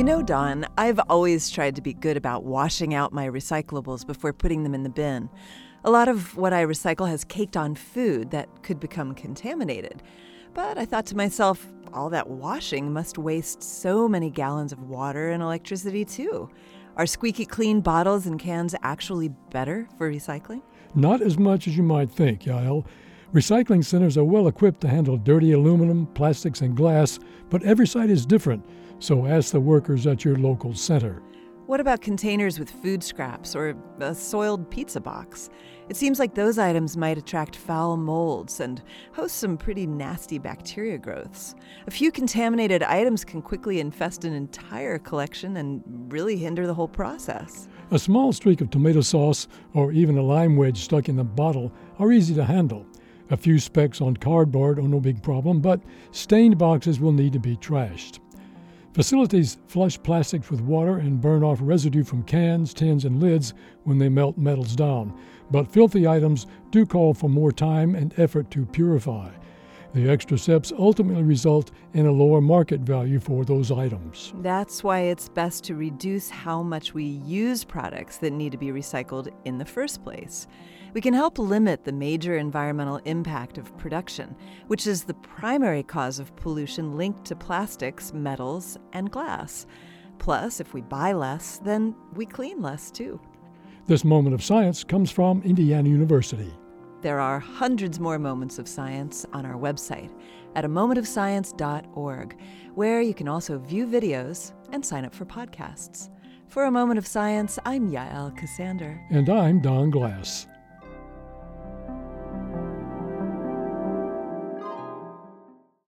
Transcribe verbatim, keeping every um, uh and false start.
You know, Dawn, I've always tried to be good about washing out my recyclables before putting them in the bin. A lot of what I recycle has caked on food that could become contaminated. But I thought to myself, all that washing must waste so many gallons of water and electricity, too. Are squeaky clean bottles and cans actually better for recycling? Not as much as you might think, Yael. Recycling centers are well equipped to handle dirty aluminum, plastics, and glass, but every site is different, so ask the workers at your local center. What about containers with food scraps or a soiled pizza box? It seems like those items might attract foul molds and host some pretty nasty bacteria growths. A few contaminated items can quickly infest an entire collection and really hinder the whole process. A small streak of tomato sauce or even a lime wedge stuck in the bottle are easy to handle. A few specks on cardboard are no big problem, but stained boxes will need to be trashed. Facilities flush plastics with water and burn off residue from cans, tins, and lids when they melt metals down. But filthy items do call for more time and effort to purify. The extra steps ultimately result in a lower market value for those items. That's why it's best to reduce how much we use products that need to be recycled in the first place. We can help limit the major environmental impact of production, which is the primary cause of pollution linked to plastics, metals, and glass. Plus, if we buy less, then we clean less too. This moment of science comes from Indiana University. There are hundreds more moments of science on our website at a moment of science dot org, where you can also view videos and sign up for podcasts. For A Moment of Science, I'm Yael Ksander. And I'm Don Glass.